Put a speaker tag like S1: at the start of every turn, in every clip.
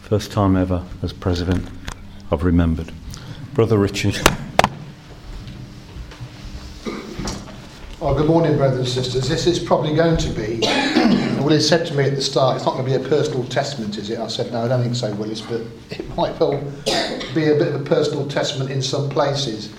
S1: First time ever as president, I've remembered. Brother Richard.
S2: Oh, good morning, brothers and sisters. This is probably going to be, Willis said to me at the start, it's not going to be a personal testament, is it? I said, no, I don't think so, Willis, but it might well be a bit of a personal testament in some places.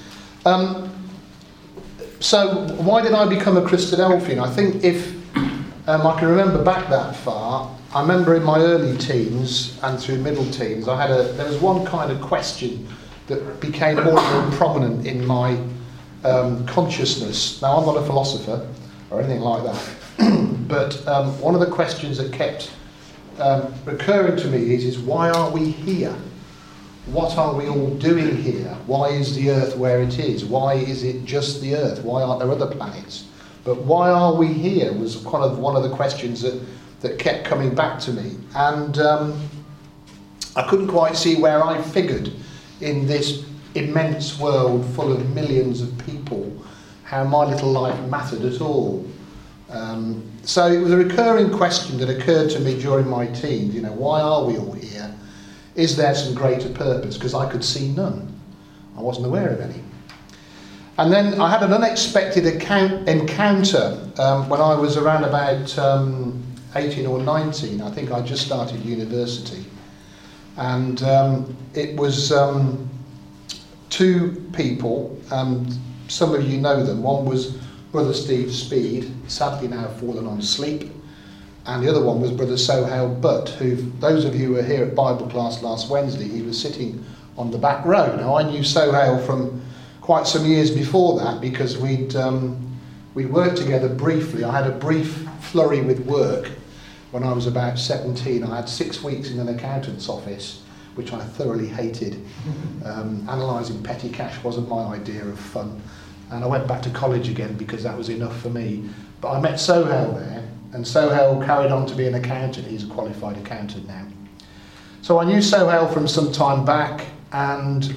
S2: So, why did I become a Christadelphian? I think if I can remember back that far, I remember in my early teens and through middle teens, there was one kind of question that became more and more prominent in my consciousness. Now, I'm not a philosopher or anything like that, but one of the questions that kept recurring to me is why are we here? What are we all doing here? Why is the earth where it is? Why is it just the earth? Why aren't there other planets? But why are we here was kind of one of the questions that kept coming back to me. And I couldn't quite see where I figured in this immense world full of millions of people, how my little life mattered at all. So it was a recurring question that occurred to me during my teens, why are we all here? Is there some greater purpose? Because I could see none. I wasn't aware of any. And then I had an unexpected encounter when I was around about 18 or 19. I think I just started university. And it was two people, and some of you know them. One was Brother Steve Speed, sadly now fallen on sleep. And the other one was Brother Sohail Butt, who, those of you who were here at Bible class last Wednesday, he was sitting on the back row. Now, I knew Sohail from quite some years before that because we'd worked together briefly. I had a brief flurry with work when I was about 17. I had 6 weeks in an accountant's office, which I thoroughly hated. Analysing petty cash wasn't my idea of fun. And I went back to college again because that was enough for me. But I met Sohail there, and Sohail carried on to be an accountant. He's a qualified accountant now. So I knew Sohail from some time back, and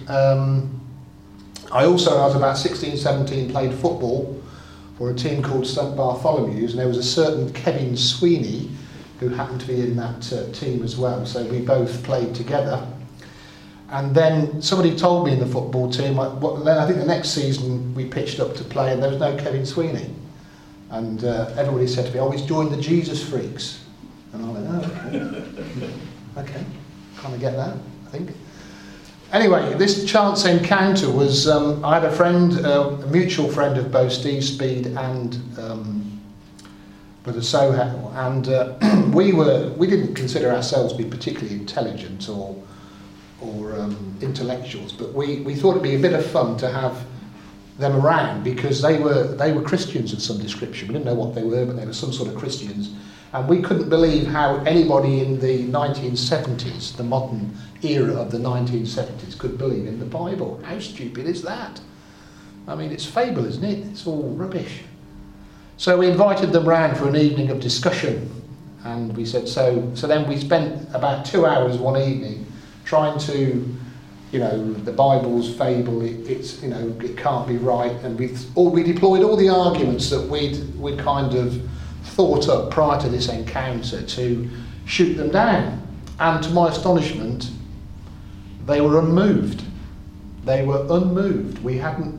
S2: I also, when I was about 16, 17, played football for a team called St Bartholomew's, and there was a certain Kevin Sweeney who happened to be in that team as well. So we both played together. And then somebody told me in the football team, then I think the next season we pitched up to play and there was no Kevin Sweeney. And everybody said to me, he's joined the Jesus Freaks. And I went, okay, kind of get that, I think. Anyway, this chance encounter was, I had a friend, a mutual friend of both Steve Speed and Brother Sohail, and we didn't consider ourselves to be particularly intelligent or intellectuals, but we thought it'd be a bit of fun to have them around because they were Christians of some description. We didn't know what they were, but they were some sort of Christians. And we couldn't believe how anybody in the 1970s, the modern era of the 1970s, could believe in the Bible. How stupid is that? I mean, it's fable, isn't it? It's all rubbish. So we invited them round for an evening of discussion. And we said, so then we spent about 2 hours one evening trying to, the Bible's fable, it can't be right. And we deployed all the arguments that we'd kind of thought up prior to this encounter to shoot them down. And to my astonishment, they were unmoved. They were unmoved. We hadn't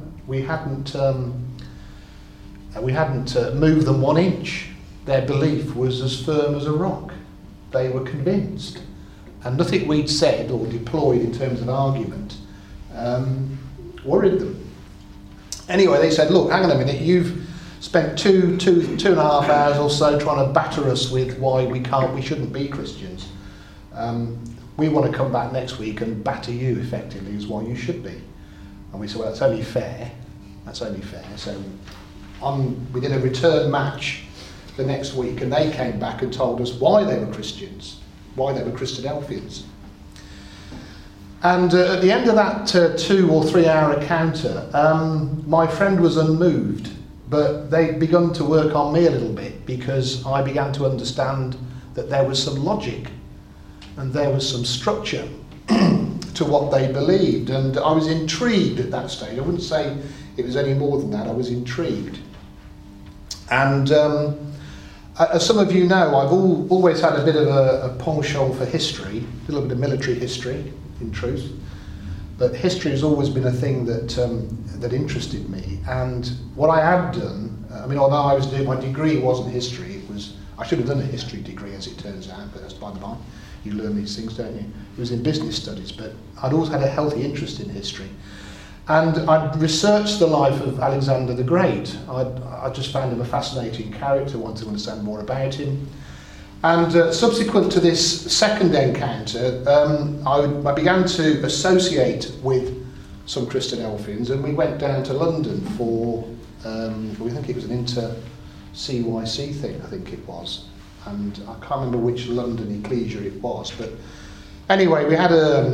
S2: moved them 1 inch. Their belief was as firm as a rock. They were convinced. And nothing we'd said or deployed in terms of argument worried them. Anyway, they said, look, hang on a minute, you've spent two and a half hours or so trying to batter us with why we shouldn't be Christians. We want to come back next week and batter you effectively as why you should be. And we said, well, that's only fair. So we did a return match the next week, and they came back and told us why they were Christians, why they were Christadelphians. And at the end of that 2 or 3 hour encounter, my friend was unmoved, but they'd begun to work on me a little bit because I began to understand that there was some logic and there was some structure to what they believed. And I was intrigued at that stage. I wouldn't say it was any more than that. I was intrigued. And As some of you know, I've always had a bit of a penchant for history, a little bit of military history, in truth. But history has always been a thing that interested me. And what I had done, although I was doing my degree wasn't history, I should have done a history degree as it turns out, but that's by the by. You learn these things, don't you? It was in business studies, but I'd always had a healthy interest in history. And I'd researched the life of Alexander the Great. I just found him a fascinating character, wanted to understand more about him. And subsequent to this second encounter, I began to associate with some Christadelphians, and we went down to London for, we think it was an inter-CYC thing, I think it was. And I can't remember which London ecclesia it was, but anyway, we had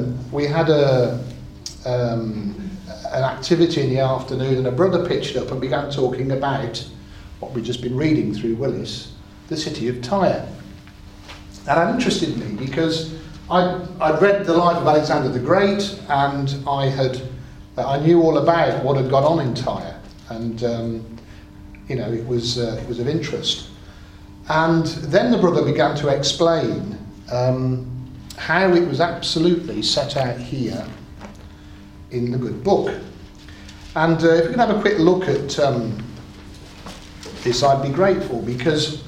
S2: an activity in the afternoon, and a brother pitched up and began talking about what we'd just been reading through Willis, the city of Tyre. And that interested me because I'd read the life of Alexander the Great, and I knew all about what had gone on in Tyre, and it was of interest. And then the brother began to explain how it was absolutely set out here in the good book. And if we can have a quick look at this, I'd be grateful, because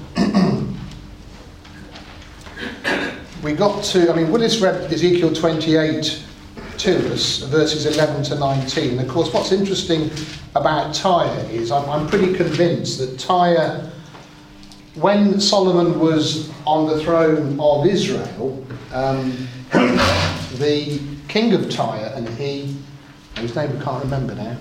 S2: we got to, Willis read Ezekiel 28 to us, verses 11 to 19. And of course, what's interesting about Tyre is I'm pretty convinced that Tyre, when Solomon was on the throne of Israel, the king of Tyre and whose name I can't remember now.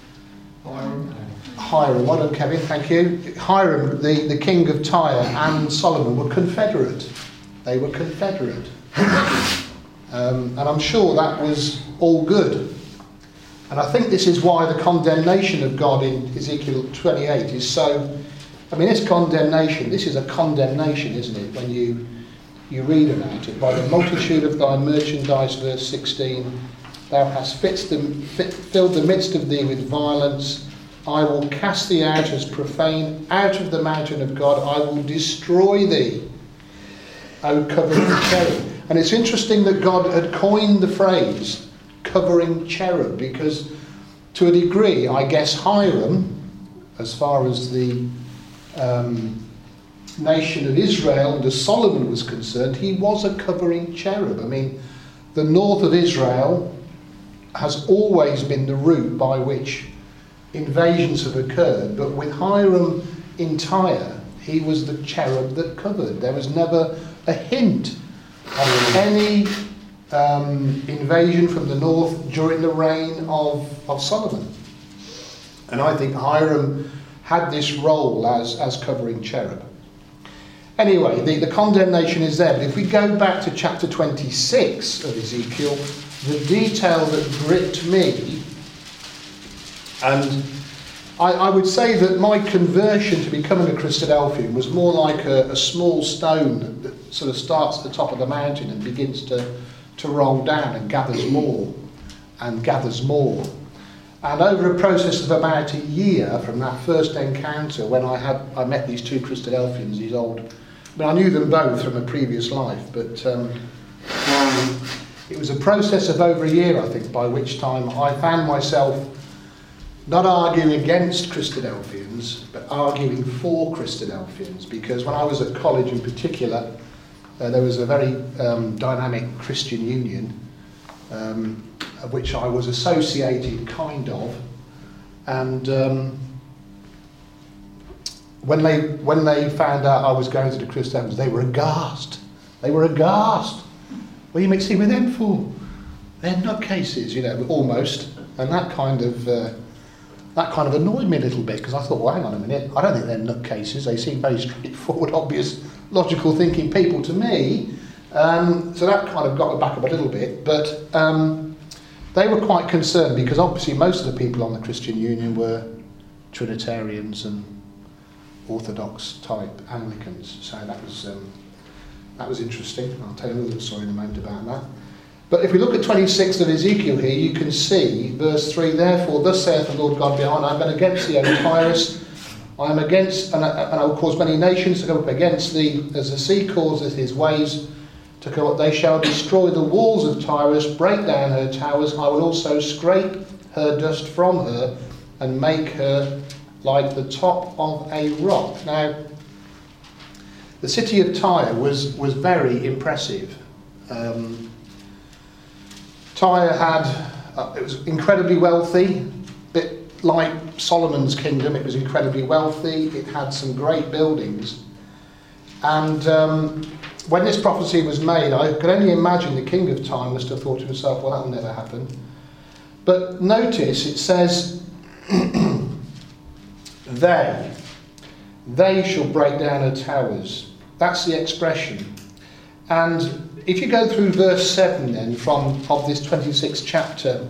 S2: Hiram, well done Kevin, thank you. Hiram, the king of Tyre, and Solomon were confederate. They were confederate. And I'm sure that was all good. And I think this is why the condemnation of God in Ezekiel 28 is so... this condemnation, this is a condemnation, isn't it, when you read about it. By the multitude of thy merchandise, verse 16, thou hast filled the midst of thee with violence. I will cast thee out as profane, out of the mountain of God. I will destroy thee, O covering cherub. And it's interesting that God had coined the phrase covering cherub, because to a degree, I guess Hiram, as far as the nation of Israel and as Solomon was concerned, he was a covering cherub. The north of Israel has always been the route by which invasions have occurred, but with Hiram in Tyre, he was the cherub that covered. There was never a hint of any invasion from the north during the reign of Solomon. And I think Hiram had this role as covering cherub. Anyway, the condemnation is there, but if we go back to chapter 26 of Ezekiel, the detail that gripped me, and I would say that my conversion to becoming a Christadelphian was more like a small stone that sort of starts at the top of the mountain and begins to roll down and gathers more and gathers more. And over a process of about a year from that first encounter, when I met these two Christadelphians, these old... I knew them both from a previous life, but it was a process of over a year, I think, by which time I found myself not arguing against Christadelphians, but arguing for Christadelphians, because when I was at college in particular, there was a very dynamic Christian union, of which I was associated, kind of, and when they found out I was going to the Christadelphians, they were aghast. They were aghast. What are you mixing with them for? They're nutcases, almost, and that kind of annoyed me a little bit, because I thought, well, hang on a minute, I don't think they're nutcases. They seem very straightforward, obvious, logical thinking people to me. So that kind of got me back up a little bit, but they were quite concerned, because obviously most of the people on the Christian Union were Trinitarians and Orthodox type Anglicans, so that was interesting. I'll tell you another story in a moment about that. But if we look at 26th of Ezekiel here, you can see verse 3, therefore thus saith the Lord God behind, I've been against thee, O Tyrus, I am against, and I will cause many nations to come up against thee, as the sea causes his waves to come up. They shall destroy the walls of Tyrus, break down her towers. I will also scrape her dust from her and make her like the top of a rock. Now, the city of Tyre was very impressive. Tyre it was incredibly wealthy, a bit like Solomon's kingdom. It was incredibly wealthy. It had some great buildings. And when this prophecy was made, I could only imagine the king of Tyre must have thought to himself, well, that'll never happen. But notice it says, they shall break down her towers. That's the expression. And if you go through verse 7 then, of this 26th chapter,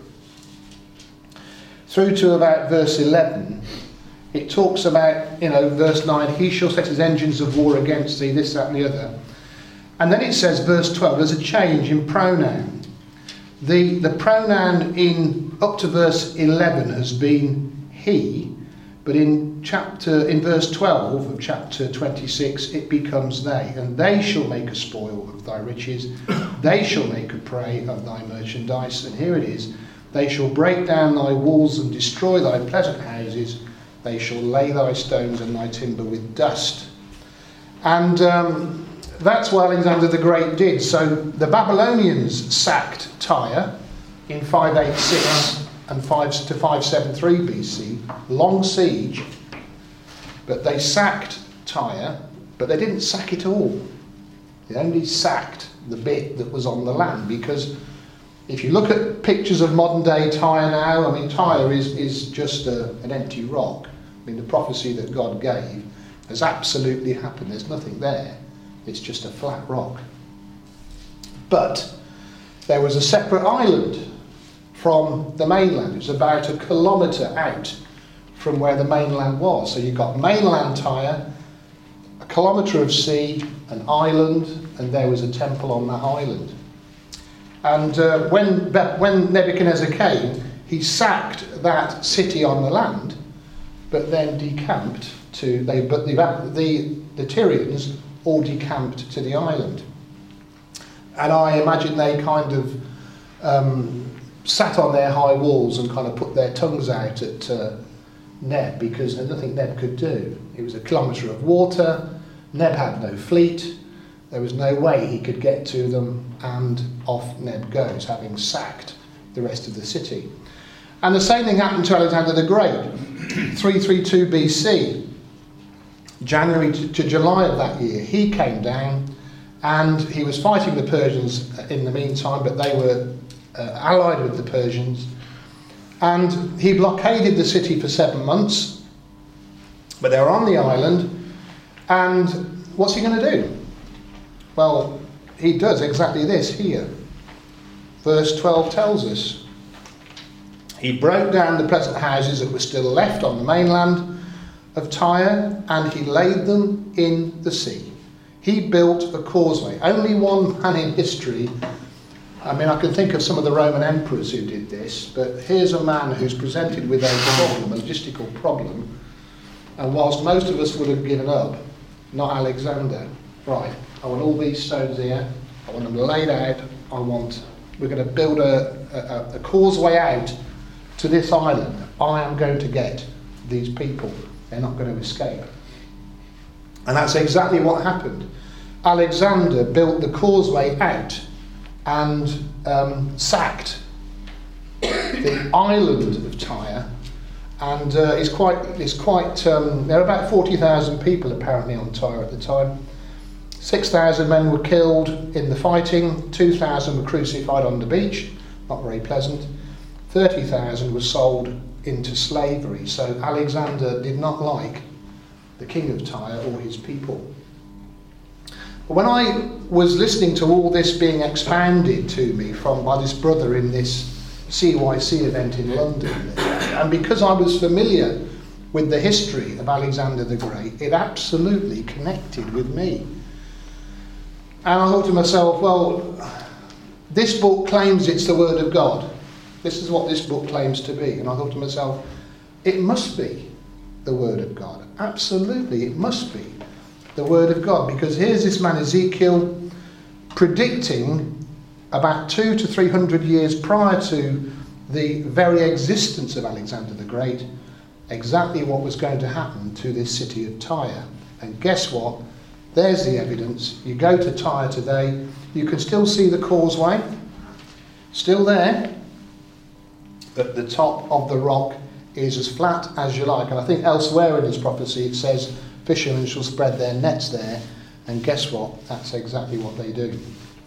S2: through to about verse 11, it talks about, verse 9, he shall set his engines of war against thee, this, that and the other. And then it says, verse 12, there's a change in pronoun. The pronoun up to verse 11 has been he, but in verse 12 of chapter 26 it becomes they. And they shall make a spoil of thy riches, they shall make a prey of thy merchandise. And here it is, they shall break down thy walls and destroy thy pleasant houses, they shall lay thy stones and thy timber with dust. And that's what Alexander the Great did. So the Babylonians sacked Tyre in 586 and 573 BC, long siege, but they sacked Tyre, but they didn't sack it all. They only sacked the bit that was on the land, because if you look at pictures of modern day Tyre now, Tyre is just an empty rock. The prophecy that God gave has absolutely happened. There's nothing there. It's just a flat rock. But there was a separate island from the mainland. It was about 1 kilometre out from where the mainland was. So you've got mainland Tyre, 1 kilometre of sea, an island, and there was a temple on that island. And when Nebuchadnezzar came, he sacked that city on the land, but then decamped the Tyrians all decamped to the island. And I imagine they kind of sat on their high walls and kind of put their tongues out at Neb, because there's nothing Neb could do. It was 1 kilometre of water, Neb had no fleet, there was no way he could get to them, and off Neb goes, having sacked the rest of the city. And the same thing happened to Alexander the Great. 332 BC, January to July of that year, he came down and he was fighting the Persians in the meantime, but they were allied with the Persians, and he blockaded the city for 7 months, but they were on the island. And what's he going to do? Well, he does exactly this here. Verse 12 tells us, he broke down the pleasant houses that were still left on the mainland of Tyre, and he laid them in the sea. He built a causeway. Only one man in history. I can think of some of the Roman emperors who did this, but here's a man who's presented with a problem, a logistical problem, and whilst most of us would have given up, not Alexander. Right, I want all these stones here, I want them laid out, we're going to build a causeway out to this island. I am going to get these people. They're not going to escape. And that's exactly what happened. Alexander built the causeway out and sacked the island of Tyre, and there are about 40,000 people apparently on Tyre at the time. 6,000 men were killed in the fighting, 2,000 were crucified on the beach, not very pleasant, 30,000 were sold into slavery. So Alexander did not like the king of Tyre or his people. But when I was listening to all this being expounded to me by this brother in this CYC event in London, and because I was familiar with the history of Alexander the Great, it absolutely connected with me. And I thought to myself, well, this book claims it's the Word of God. This is what this book claims to be. And I thought to myself, it must be the Word of God. Absolutely, it must be the Word of God, because here's this man Ezekiel predicting about 200 to 300 years prior to the very existence of Alexander the Great, exactly what was going to happen to this city of Tyre. And guess what? There's the evidence. You go to Tyre today, you can still see the causeway, still there, but the top of the rock is as flat as you like. And I think elsewhere in this prophecy it says fishermen shall spread their nets there, and guess what? That's exactly what they do.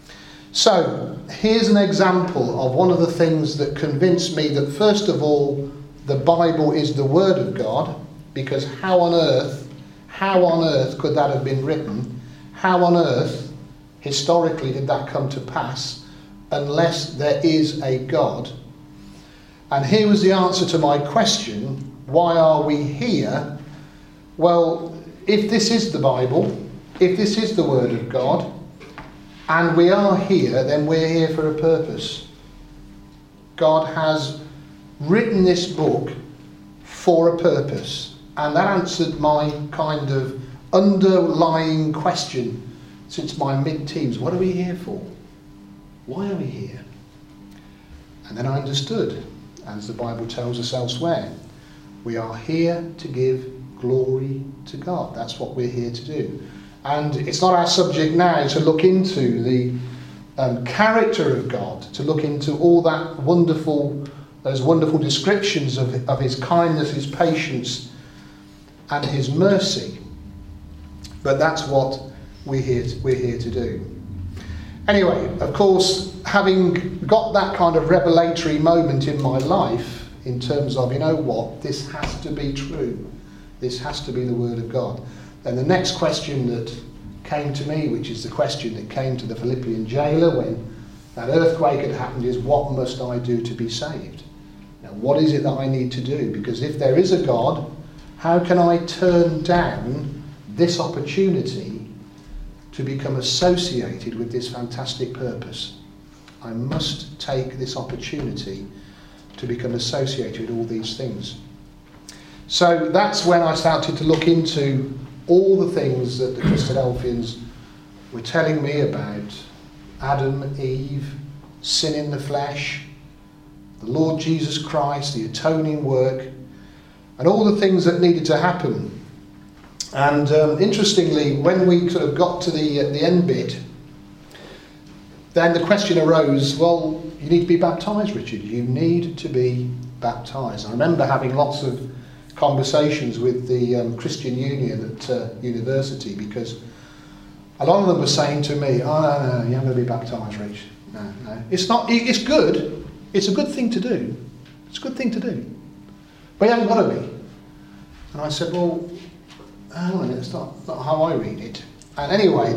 S2: So here's an example of one of the things that convinced me that first of all the Bible is the Word of God, because how on earth could that have been written? How on earth historically did that come to pass unless there is a God? And here was the answer to my question, why are we here? Well, if this is the Bible, if this is the Word of God, and we are here, then we're here for a purpose. God has written this book for a purpose. And that answered my kind of underlying question since my mid-teens. What are we here for? Why are we here? And then I understood, as the Bible tells us elsewhere, we are here to give glory to God. That's what we're here to do. And it's not our subject now to look into the character of God, to look into all those wonderful descriptions of his kindness, his patience, and his mercy. But that's what we're here to do. Anyway, of course, having got that kind of revelatory moment in my life, in terms of, you know what, this has to be true. This has to be the Word of God. Then the next question that came to me, which is the question that came to the Philippian jailer when that earthquake had happened, is what must I do to be saved? Now, what is it that I need to do? Because if there is a God, how can I turn down this opportunity to become associated with this fantastic purpose? I must take this opportunity to become associated with all these things. So that's when I started to look into all the things that the Christadelphians were telling me about Adam, Eve, sin in the flesh, the Lord Jesus Christ, the atoning work, and all the things that needed to happen. And interestingly, when we sort of got to the end bit, then the question arose, well, you need to be baptised, Richard. You need to be baptised. I remember having lots of conversations with the Christian Union at university, because a lot of them were saying to me, oh, no, you haven't got to be baptised, Rich. No. It's not, it's good. It's a good thing to do. It's a good thing to do. But you haven't got to be. And I said, well, hang on a minute, that's not how I read it. And anyway,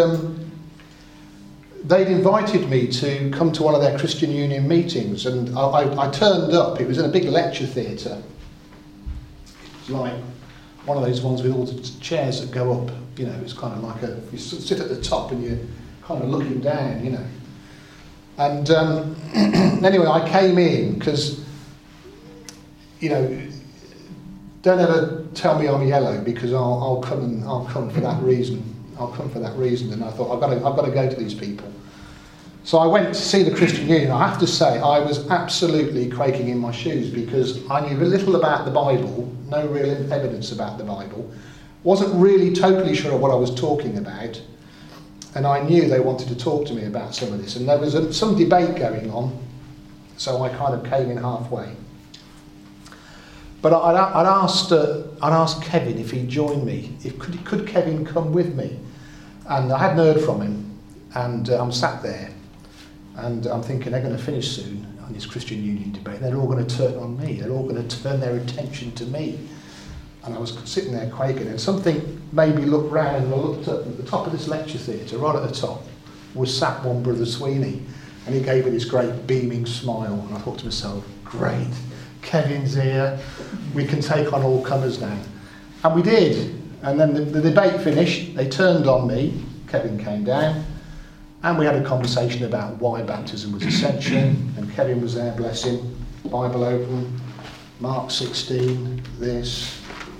S2: they'd invited me to come to one of their Christian Union meetings, and I turned up. It was in a big lecture theatre. It's like one of those ones with all the chairs that go up, you know, it's kind of like you sit at the top and you're kind of looking down, you know. And anyway, I came in because, you know, don't ever tell me I'm yellow, because I'll come for that reason. I'll come for that reason. And I thought, I've got to go to these people. So I went to see the Christian Union. I have to say, I was absolutely quaking in my shoes, because I knew little about the Bible, no real evidence about the Bible, wasn't really totally sure of what I was talking about, and I knew they wanted to talk to me about some of this, and there was some debate going on, so I kind of came in halfway. But I'd asked Kevin if he'd join me. Could Kevin come with me? And I hadn't heard from him, and I'm sat there, and I'm thinking they're going to finish soon on this Christian Union debate. They're all going to turn on me. They're all going to turn their attention to me. And I was sitting there quaking, and something made me look round, and I looked up at the top of this lecture theatre, right at the top, was sat one Brother Sweeney, and he gave me this great beaming smile, and I thought to myself, great, Kevin's here, we can take on all comers now. And we did. And then the debate finished, they turned on me, Kevin came down, and we had a conversation about why baptism was essential, and Kevin was there, bless him, Bible open, Mark 16, this,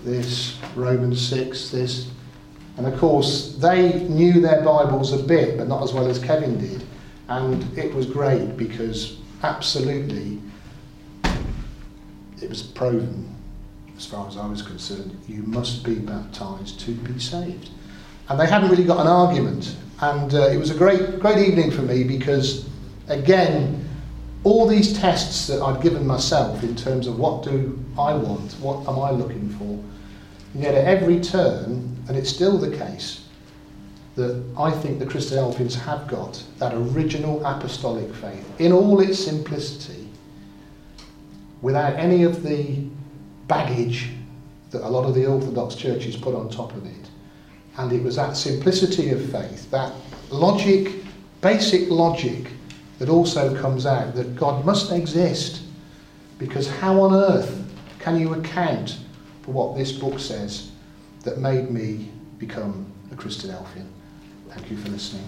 S2: this, Romans 6, this. And of course, they knew their Bibles a bit, but not as well as Kevin did. And it was great because absolutely it was proven, as far as I was concerned, you must be baptised to be saved. And they hadn't really got an argument. And it was a great evening for me because, again, all these tests that I'd given myself in terms of what do I want, what am I looking for, and yet at every turn, and it's still the case, that I think the Christadelphians have got that original apostolic faith in all its simplicity, without any of the baggage that a lot of the Orthodox churches put on top of it. And it was that simplicity of faith, that logic, basic logic, that also comes out that God must exist, because how on earth can you account for what this book says, that made me become a Christadelphian? Thank you for listening.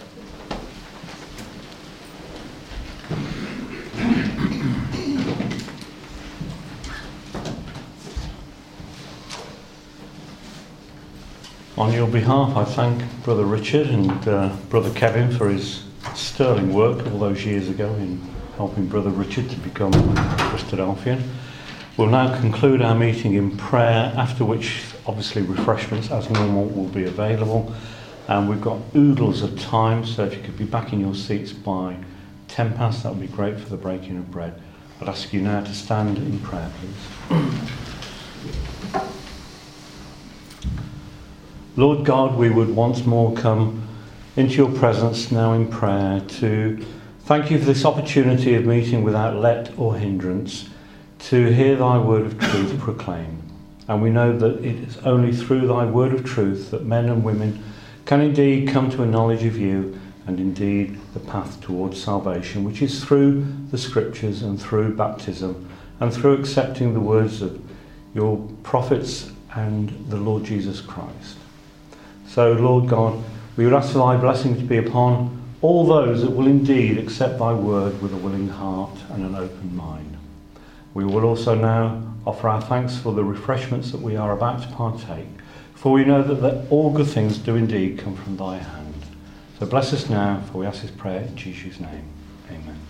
S1: On your behalf, I thank Brother Richard and Brother Kevin for his sterling work all those years ago in helping Brother Richard to become a Christadelphian. We'll now conclude our meeting in prayer, after which obviously refreshments as normal will be available. And we've got oodles of time, so if you could be back in your seats by 10 past, that would be great for the breaking of bread. I'd ask you now to stand in prayer, please. Lord God, we would once more come into your presence now in prayer to thank you for this opportunity of meeting without let or hindrance, to hear thy word of truth proclaimed. And we know that it is only through thy word of truth that men and women can indeed come to a knowledge of you and indeed the path towards salvation, which is through the scriptures and through baptism and through accepting the words of your prophets and the Lord Jesus Christ. So, Lord God, we would ask for thy blessing to be upon all those that will indeed accept thy word with a willing heart and an open mind. We will also now offer our thanks for the refreshments that we are about to partake, for we know that all good things do indeed come from thy hand. So bless us now, for we ask this prayer in Jesus' name. Amen.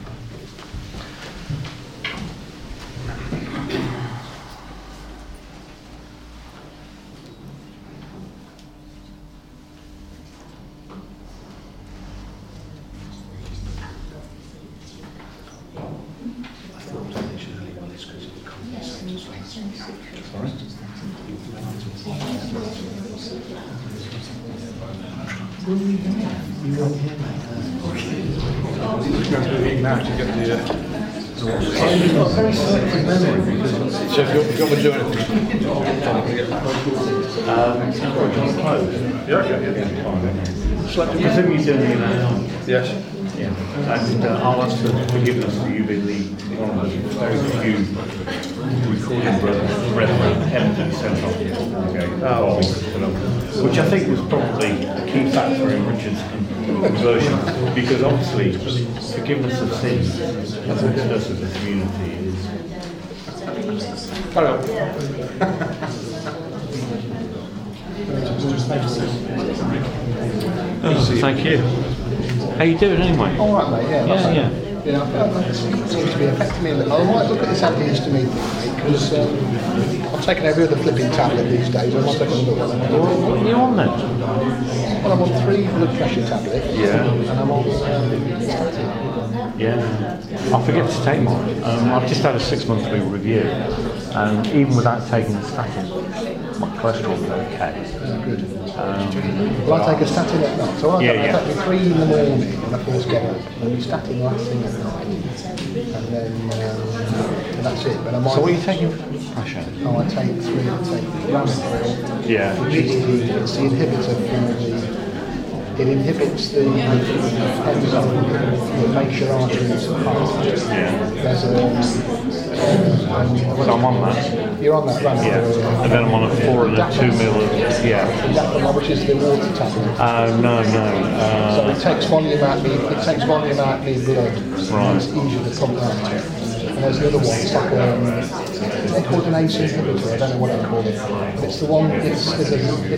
S1: I presume you're doing it now?
S3: Yes.
S1: Yeah. And I'll ask for forgiveness for you being one of the very few recording brethren ever sent off. Which I think was probably a key factor in Richard's conversion, because obviously forgiveness of sins amongst us as a community is. Thank you. How you doing anyway?
S2: All right, mate.
S1: Yeah.
S2: Yeah, I think it seems to be affecting me a little. I might look at this antihistamine thing, mate, because I'm taking every other flipping tablet these days. I might take another one.
S1: What are you on then?
S2: Well, I'm on 3 blood pressure tablets.
S1: Yeah.
S2: And I'm on statin.
S1: Yeah. I forget to take mine. I've just had a 6-monthly review, and even without taking the statin, my cholesterol is okay.
S2: Good. Well, I take a statin at night. So I take me 3 in the morning when I first get up, and then statin last thing at night, and then and that's it. But I might.
S1: So what are you taking for pressure?
S2: Oh, I take Ramipril.
S1: Yeah.
S2: Which is the inhibitor for it inhibits the enzyme that makes your arteries fast.
S1: Yeah.
S2: There's
S1: So I'm on that.
S2: You're on that, right?
S1: Yeah. And then I'm on a 4 and a 2 mil. Yeah.
S2: Dapamol, which is the water tablet.
S1: No.
S2: So it takes volume out of me blood.
S1: Right.
S2: It's easier to pump out. And there's the other one, it's like they call it an ACE inhibitor, I don't know what they call it. But it's the one, it's and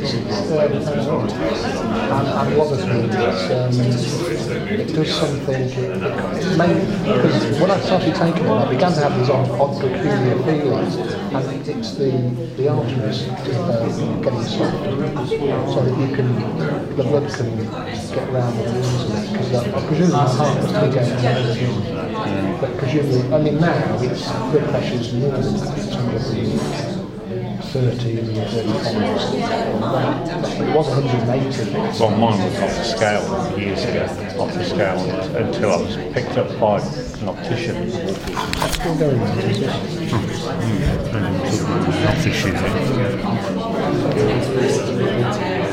S2: what does it does something, it made, because when I started taking it, I began to have these odd peculiar feelings, and it's the arteries getting softer, so that the blood can get around the lungs, because I presume my heart was still going down, but presumably, I mean now, its blood pressure is normal, it's 30 and 35, it was 180.
S1: Well, mine was off the scale years ago, off the scale until I was picked up by an optician.
S2: That's still going on, isn't it?
S1: Health issues.